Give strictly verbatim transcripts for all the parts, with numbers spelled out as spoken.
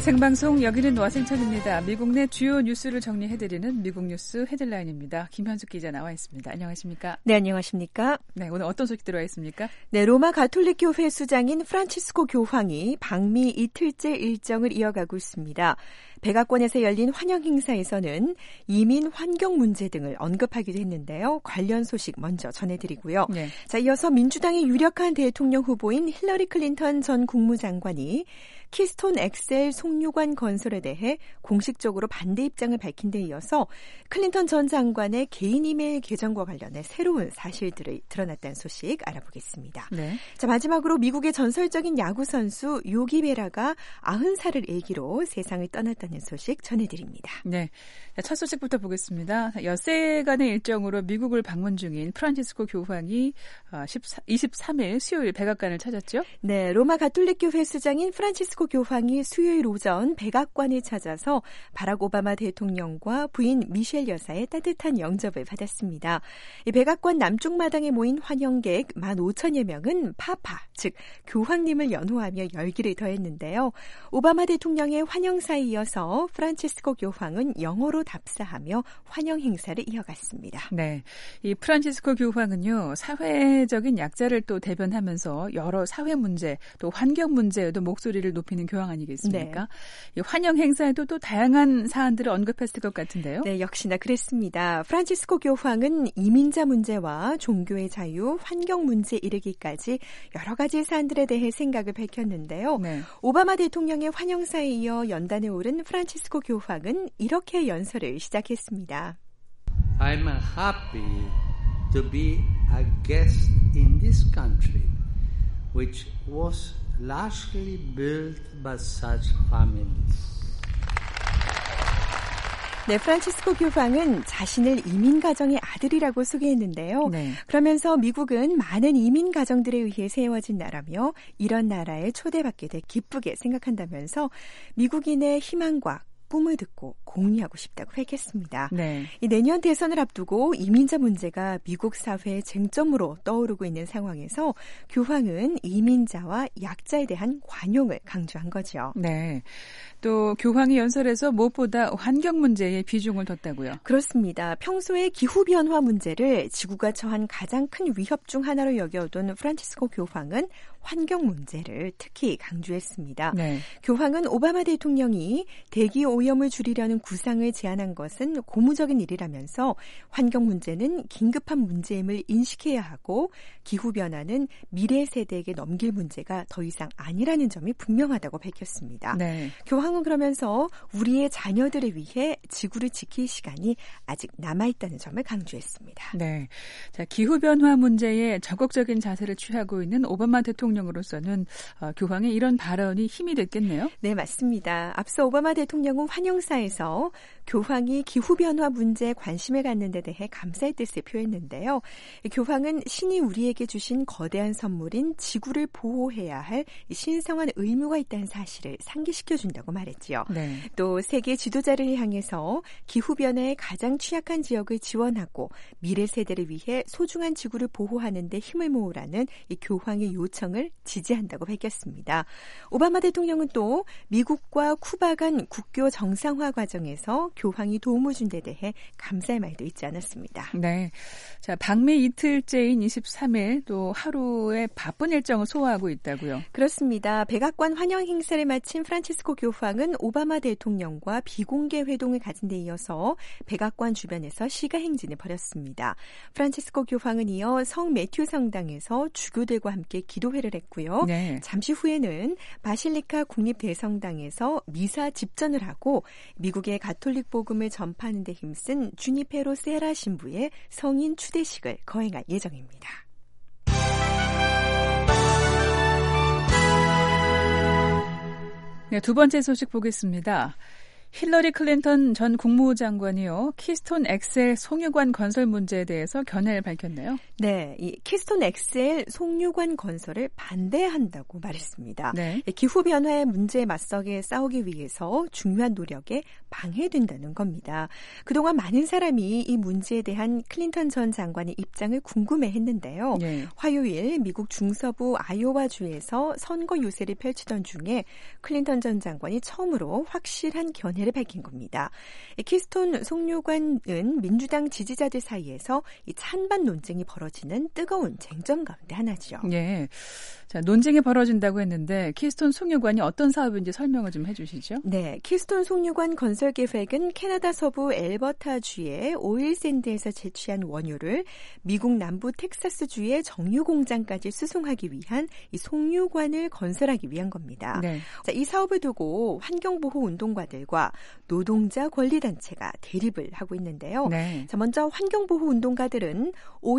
생방송 여기는 워싱턴입니다. 미국 내 주요 뉴스를 정리해드리는 미국 뉴스 헤드라인입니다. 김현숙 기자 나와 있습니다. 안녕하십니까? 네, 안녕하십니까? 네, 오늘 어떤 소식 들어와 있습니까? 네, 로마 가톨릭 교회 수장인 프란치스코 교황이 방미 이틀째 일정을 이어가고 있습니다. 백악관에서 열린 환영 행사에서는 이민, 환경 문제 등을 언급하기도 했는데요. 관련 소식 먼저 전해드리고요. 네. 자, 이어서 민주당의 유력한 대통령 후보인 힐러리 클린턴 전 국무장관이 키스톤 엑셀 송유관 건설에 대해 공식적으로 반대 입장을 밝힌 데 이어서 클린턴 전 장관의 개인 이메일 계정과 관련해 새로운 사실들이 드러났다는 소식 알아보겠습니다. 네. 자, 마지막으로 미국의 전설적인 야구 선수 요기 베라가 아흔 살을 일기로 세상을 떠났다는 소식 전해드립니다. 네, 첫 소식부터 보겠습니다. 엿새간의 일정으로 미국을 방문 중인 프란치스코 교황이 이십삼 일 수요일 백악관을 찾았죠? 네, 로마 가톨릭 교회 수장인 프란치스코 교황이 수요일 오전 백악관을 찾아서 바락 오바마 대통령과 부인 미셸 여사의 따뜻한 영접을 받았습니다. 이 백악관 남쪽 마당에 모인 환영객 만 오천여 명은 파파, 즉 교황님을 연호하며 열기를 더했는데요. 오바마 대통령의 환영사에 이어서 프란치스코 교황은 영어로 답사하며 환영 행사를 이어갔습니다. 네, 이 프란치스코 교황은요, 사회적인 약자를 또 대변하면서 여러 사회 문제 또 환경 문제에도 목소리를 높이는 교황 아니겠습니까? 네. 이 환영 행사에도 또 다양한 사안들을 언급했을 것 같은데요. 네, 역시나 그랬습니다. 프란치스코 교황은 이민자 문제와 종교의 자유, 환경 문제에 이르기까지 여러 가지 사안들에 대해 생각을 밝혔는데요. 네. 오바마 대통령의 환영사에 이어 연단에 오른 프란치스코 교황은 이렇게 연설을 시작했습니다. I'm happy to be a guest in this country, which was largely built by such families. 네, 프란치스코 교황은 자신을 이민 가정의 아들이라고 소개했는데요. 네. 그러면서 미국은 많은 이민 가정들에 의해 세워진 나라며 이런 나라에 초대받게 돼 기쁘게 생각한다면서 미국인의 희망과 꿈을 듣고 공유하고 싶다고 밝혔습니다. 네. 이 내년 대선을 앞두고 이민자 문제가 미국 사회의 쟁점으로 떠오르고 있는 상황에서 교황은 이민자와 약자에 대한 관용을 강조한 거죠. 네. 또 교황이 연설에서 무엇보다 환경 문제에 비중을 뒀다고요? 그렇습니다. 평소에 기후변화 문제를 지구가 처한 가장 큰 위협 중 하나로 여겨온 프란치스코 교황은 환경 문제를 특히 강조했습니다. 네. 교황은 오바마 대통령이 대기 오염을 줄이려는 구상을 제안한 것은 고무적인 일이라면서 환경 문제는 긴급한 문제임을 인식해야 하고 기후변화는 미래 세대에게 넘길 문제가 더 이상 아니라는 점이 분명하다고 밝혔습니다. 네. 교황은 그러면서 우리의 자녀들을 위해 지구를 지킬 시간이 아직 남아있다는 점을 강조했습니다. 네, 자, 기후변화 문제에 적극적인 자세를 취하고 있는 오바마 대통령으로서는 어, 교황의 이런 발언이 힘이 됐겠네요. 네, 맞습니다. 앞서 오바마 대통령은 환영사에서 교황이 기후변화 문제에 관심을 갖는 데 대해 감사의 뜻을 표했는데요. 교황은 신이 우리에게 주신 거대한 선물인 지구를 보호해야 할 신성한 의무가 있다는 사실을 상기시켜준다고 말했지요. 네. 또 세계 지도자를 향해서 기후변화에 가장 취약한 지역을 지원하고 미래 세대를 위해 소중한 지구를 보호하는 데 힘을 모으라는 이 교황의 요청을 지지한다고 밝혔습니다. 오바마 대통령은 또 미국과 쿠바 간 국교 정상화 과정에서 교황이 도움을 준 데 대해 감사의 말도 잊지 않았습니다. 네, 자, 방미 이틀째인 이십삼 일 또 하루의 바쁜 일정을 소화하고 있다고요? 그렇습니다. 백악관 환영 행사를 마친 프란치스코 교황은 오바마 대통령과 비공개 회동을 가진 데 이어서 백악관 주변에서 시가 행진을 벌였습니다. 프란치스코 교황은 이어 성 매튜 성당에서 주교들과 함께 기도회를 했고요. 네. 잠시 후에는 바실리카 국립대성당에서 미사 집전을 하고 미국의 가톨릭 복음을 전파하는 데 힘쓴 주니페로 세라 신부의 성인 추대식을 거행할 예정입니다. 네, 두 번째 소식 보겠습니다. 힐러리 클린턴 전 국무장관이요. 키스톤 엑셀 송유관 건설 문제에 대해서 견해를 밝혔네요. 네, 이 키스톤 엑셀 송유관 건설을 반대한다고 말했습니다. 네. 기후변화의 문제에 맞서게 싸우기 위해서 중요한 노력에 방해된다는 겁니다. 그동안 많은 사람이 이 문제에 대한 클린턴 전 장관의 입장을 궁금해했는데요. 네. 화요일 미국 중서부 아이오와주에서 선거 유세를 펼치던 중에 클린턴 전 장관이 처음으로 확실한 견해를 밝힌 겁니다. 키스톤 송유관은 민주당 지지자들 사이에서 이 찬반 논쟁이 벌어지는 뜨거운 쟁점 가운데 하나죠. 네. 자, 논쟁이 벌어진다고 했는데 키스톤 송유관이 어떤 사업인지 설명을 좀 해주시죠. 네, 키스톤 송유관 건설 계획은 캐나다 서부 엘버타주의 오일샌드에서 채취한 원유를 미국 남부 텍사스주의 정유 공장까지 수송하기 위한 이 송유관을 건설하기 위한 겁니다. 네. 자, 이 사업을 두고 환경보호 운동가들과 노동자 권리단체가 대립을 하고 있는데요. 네. 자, 먼저 환경보호 운동가들은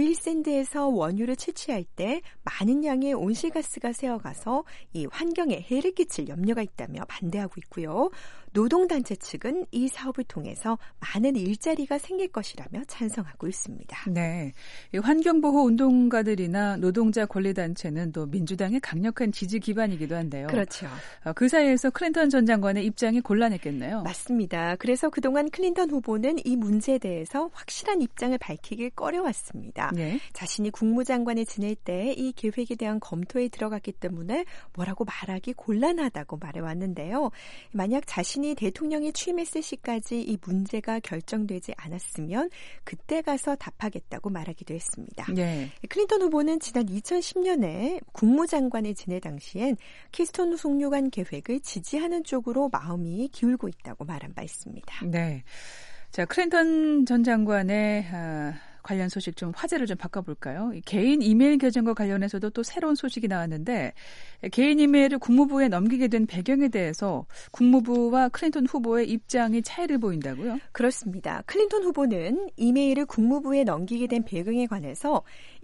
오일샌드에서 원유를 채취할 때 많은 양의 온실가스가 새어가서 이 환경에 해를 끼칠 염려가 있다며 반대하고 있고요. 노동단체 측은 이 사업을 통해서 많은 일자리가 생길 것이라며 찬성하고 있습니다. 네, 이 환경보호 운동가들이나 노동자 권리단체는 또 민주당의 강력한 지지 기반이기도 한데요. 그렇죠. 그 사이에서 클린턴 전 장관의 입장이 곤란했겠네요. 맞습니다. 그래서 그동안 클린턴 후보는 이 문제에 대해서 확실한 입장을 밝히길 꺼려왔습니다. 네. 자신이 국무장관을 지낼 때 이 계획에 대한 검토에 들어갔기 때문에 뭐라고 말하기 곤란하다고 말해왔는데요. 만약 자신이 대통령이 취임했을 시까지 이 문제가 결정되지 않았으면 그때 가서 답하겠다고 말하기도 했습니다. 네. 클린턴 후보는 지난 이천십 년에 국무장관을 지낼 당시엔 키스톤 송유관 계획을 지지하는 쪽으로 마음이 기울고 있다고 말한 바 있습니다. 네. 자, 클린턴 전 장관의 아, 관련 소식 좀 화제를 좀 바꿔볼까요? 개인 이메일 계정과 관련해서도 또 새로운 소식이 나왔는데 개인 이메일을 국무부에 넘기게 된 배경에 대해서 국무부와 클린턴 후보의 입장이 차이를 보인다고요? 그렇습니다. 클린턴 후보는 이메일을 국무부에 넘기게 된 배경에 관해서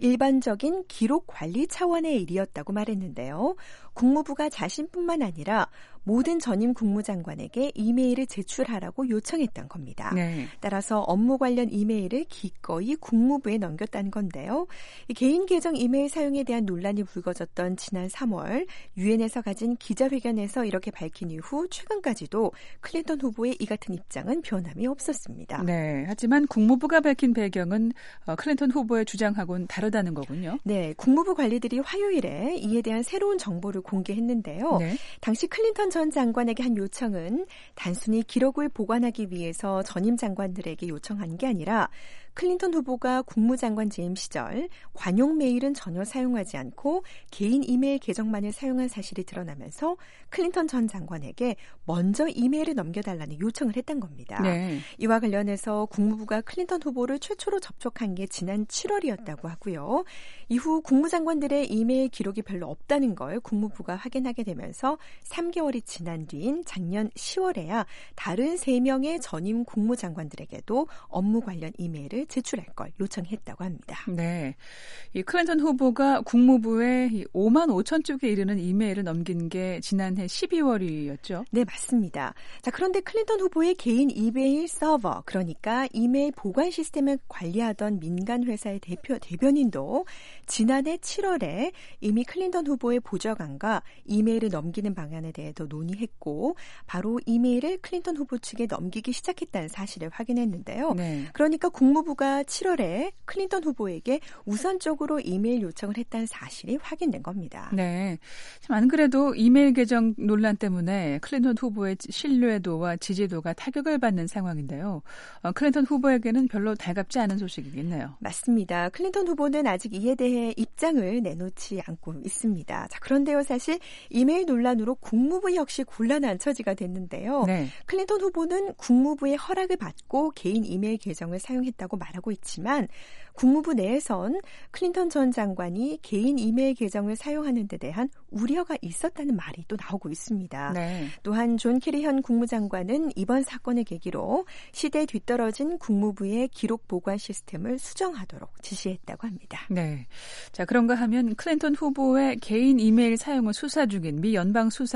일반적인 기록 관리 차원의 일이었다고 말했는데요. 국무부가 자신뿐만 아니라 모든 전임 국무장관에게 이메일을 제출하라고 요청했던 겁니다. 네. 따라서 업무 관련 이메일을 기꺼이 국무부에 넘겼다는 건데요. 이 개인 계정 이메일 사용에 대한 논란이 불거졌던 지난 삼월 유엔에서 가진 기자회견에서 이렇게 밝힌 이후 최근까지도 클린턴 후보의 이 같은 입장은 변함이 없었습니다. 네. 하지만 국무부가 밝힌 배경은 클린턴 후보의 주장하고는 다르다는 거군요. 네. 국무부 관리들이 화요일에 이에 대한 새로운 정보를 공개했는데요. 네. 당시 클린턴 전 장관에게 한 요청은 단순히 기록을 보관하기 위해서 전임 장관들에게 요청한 게 아니라 클린턴 후보가 국무장관 재임 시절 관용 메일은 전혀 사용하지 않고 개인 이메일 계정만을 사용한 사실이 드러나면서 클린턴 전 장관에게 먼저 이메일을 넘겨달라는 요청을 했던 겁니다. 네. 이와 관련해서 국무부가 클린턴 후보를 최초로 접촉한 게 지난 칠월이었다고 하고요. 이후 국무장관들의 이메일 기록이 별로 없다는 걸 국무부가 확인하게 되면서 삼 개월이 지난 뒤인 작년 시월에야 다른 세 명의 전임 국무장관들에게도 업무 관련 이메일을 제출할 걸 요청했다고 합니다. 네, 이 클린턴 후보가 국무부에 오만 오천 쪽에 이르는 이메일을 넘긴 게 지난해 십이월이었죠? 네, 맞습니다. 자, 그런데 클린턴 후보의 개인 이메일 서버, 그러니까 이메일 보관 시스템을 관리하던 민간 회사의 대표 대변인도 지난해 칠월에 이미 클린턴 후보의 보좌관과 이메일을 넘기는 방안에 대해서 논의했고 바로 이메일을 클린턴 후보 측에 넘기기 시작했다는 사실을 확인했는데요. 네. 그러니까 국무부 가 칠월에 클린턴 후보에게 우선적으로 이메일 요청을 했다는 사실이 확인된 겁니다. 네, 안 그래도 이메일 계정 논란 때문에 클린턴 후보의 신뢰도와 지지도가 타격을 받는 상황인데요. 어, 클린턴 후보에게는 별로 달갑지 않은 소식이겠네요. 맞습니다. 클린턴 후보는 아직 이에 대해 입장을 내놓지 않고 있습니다. 자, 그런데요, 사실 이메일 논란으로 국무부 역시 곤란한 처지가 됐는데요. 네. 클린턴 후보는 국무부의 허락을 받고 개인 이메일 계정을 사용했다고 말하고 있지만 국무부 내에선 클린턴 전 장관이 개인 이메일 계정을 사용하는 데 대한 우려가 있었다는 말이 또 나오고 있습니다. 네. 또한 존 케리 현 국무장관은 이번 사건을 계기로 시대에 뒤떨어진 국무부의 기록 보관 시스템을 수정하도록 지시했다고 합니다. 네. 자, 그런가 하면 클린턴 후보의 개인 이메일 사용을 수사 중인 미 연방수사국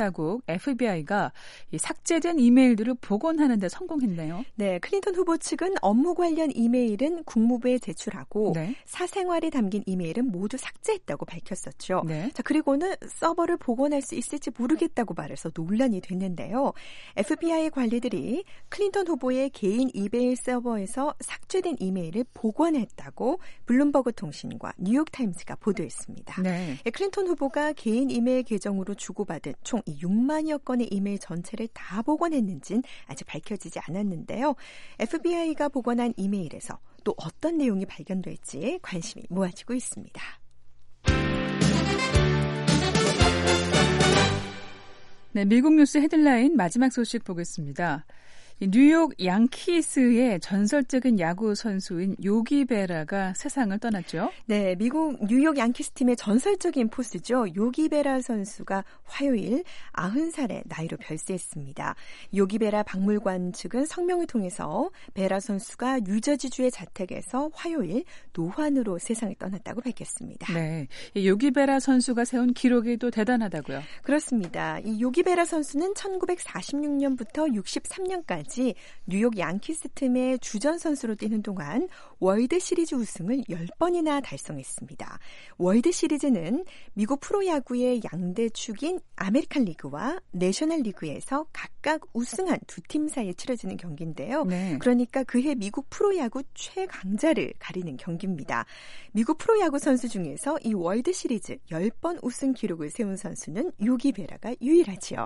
에프비아이가 이 삭제된 이메일들을 복원하는 데 성공했네요. 네, 클린턴 후보 측은 업무 관련 이메일은 국무부에 제출하고 네. 사생활이 담긴 이메일은 모두 삭제했다고 밝혔었죠. 네. 자, 그리고는 서버를 복원할 수 있을지 모르겠다고 말해서 논란이 됐는데요. 에프비아이 관리들이 클린턴 후보의 개인 이메일 서버에서 삭제된 이메일을 복원했다고 블룸버그 통신과 뉴욕타임스가 보도했습니다. 네. 클린턴 후보가 개인 이메일 계정으로 주고받은 총 육만여 건의 이메일 전체를 다 복원했는지는 아직 밝혀지지 않았는데요. 에프비아이가 복원한 이메일에서 또 어떤 내용이 발견될지 관심이 모아지고 있습니다. 네, 미국 뉴스 헤드라인 마지막 소식 보겠습니다. 뉴욕 양키스의 전설적인 야구 선수인 요기 베라가 세상을 떠났죠. 네, 미국 뉴욕 양키스 팀의 전설적인 포수죠. 요기 베라 선수가 화요일 아흔 살의 나이로 별세했습니다. 요기 베라 박물관 측은 성명을 통해서 베라 선수가 뉴저지주의 자택에서 화요일 노환으로 세상을 떠났다고 밝혔습니다. 네, 요기 베라 선수가 세운 기록이 또 대단하다고요. 그렇습니다. 이 요기 베라 선수는 천구백사십육 년부터 육십삼 년까지 뉴욕 양키스 팀의 주전 선수로 뛰는 동안 월드 시리즈 우승을 열 번이나 달성했습니다. 월드 시리즈는 미국 프로야구의 양대 축인 아메리칸 리그와 내셔널 리그에서 각각 우승한 두 팀 사이에 치러지는 경기인데요. 네. 그러니까 그해 미국 프로야구 최강자를 가리는 경기입니다. 미국 프로야구 선수 중에서 이 월드 시리즈 열 번 우승 기록을 세운 선수는 요기 베라가 유일하지요.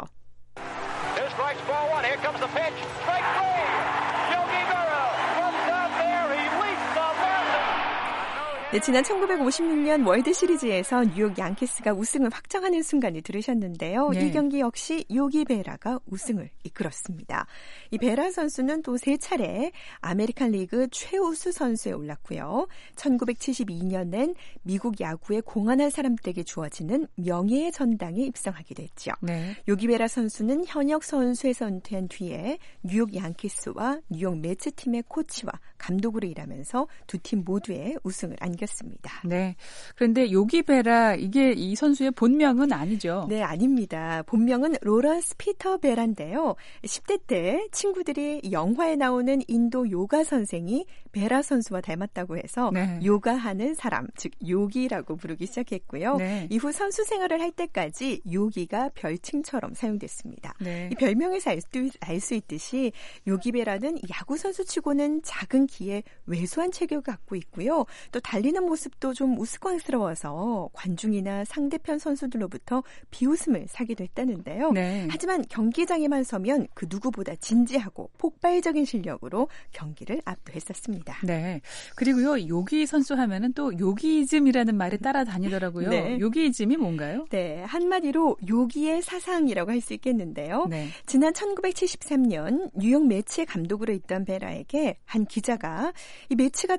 Strikes ball one. Here comes the pitch. Strike three. Yogi Berra runs out there. He leaps the mountain. 네, 지난 천구백오십육 년 월드 시리즈에서 뉴욕 양키스가 우승을 확정하는 순간을 들으셨는데요. 네. 이 경기 역시 요기 베라가 우승을 이끌었습니다. 이 베라 선수는 또 세 차례 아메리칸 리그 최우수 선수에 올랐고요. 천구백칠십이 년엔 미국 야구의 공헌한 사람들에게 주어지는 명예의 전당에 입성하기도 했죠. 네. 요기 베라 선수는 현역 선수에서 은퇴한 뒤에 뉴욕 양키스와 뉴욕 매츠 팀의 코치와 감독으로 일하면서 두 팀 모두의 우승을 안겼습니다. 네. 그런데 요기 베라 이게 이 선수의 본명은 아니죠? 네, 아닙니다. 본명은 로런스 피터 베라인데요. 십 대 때 친구들이 영화에 나오는 인도 요가 선생이 베라 선수와 닮았다고 해서 네. 요가하는 사람, 즉 요기라고 부르기 시작했고요. 네. 이후 선수 생활을 할 때까지 요기가 별칭처럼 사용됐습니다. 네. 이 별명에서 알 수 있듯이 요기 베라는 야구 선수치고는 작은 키에 왜소한 체격을 갖고 있고요. 또 달리는 모습도 좀 우스꽝스러워서 관중이나 상대편 선수들로부터 비웃음을 사기도 했다는데요. 네. 하지만 경기장에만 서면 그 누구보다 진지하고 폭발적인 실력으로 경기를 압도했었습니다. 네. 그리고요, 요기 선수 하면은 또 요기이즘이라는 말이 따라다니더라고요. 네. 요기이즘이 뭔가요? 네. 한마디로 요기의 사상이라고 할 수 있겠는데요. 네. 지난 천구백칠십삼 년 뉴욕 매치의 감독으로 있던 베라에게 한 기자가 이 매치가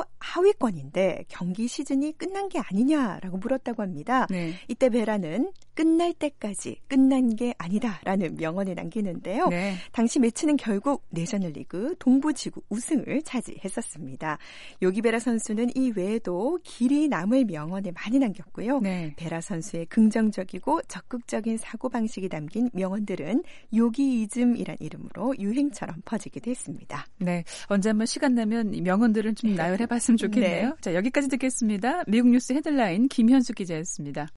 최하위권인데 경기 시즌이 끝난 게 아니냐라고 물었다고 합니다. 네. 이때 베라는 끝날 때까지 끝난 게 아니다라는 명언을 남기는데요. 네. 당시 매치는 결국 내셔널리그 동부지구 우승을 차지했었습니다. 요기 베라 선수는 이 외에도 길이 남을 명언을 많이 남겼고요. 네. 베라 선수의 긍정적이고 적극적인 사고방식이 담긴 명언들은 요기이즘이란 이름으로 유행처럼 퍼지기도 했습니다. 네, 언제 한번 시간 나면 이 명언들을 좀 나열해봤으면 좋겠네요. 네. 자, 여기까지 듣겠습니다. 미국 뉴스 헤드라인 김현수 기자였습니다.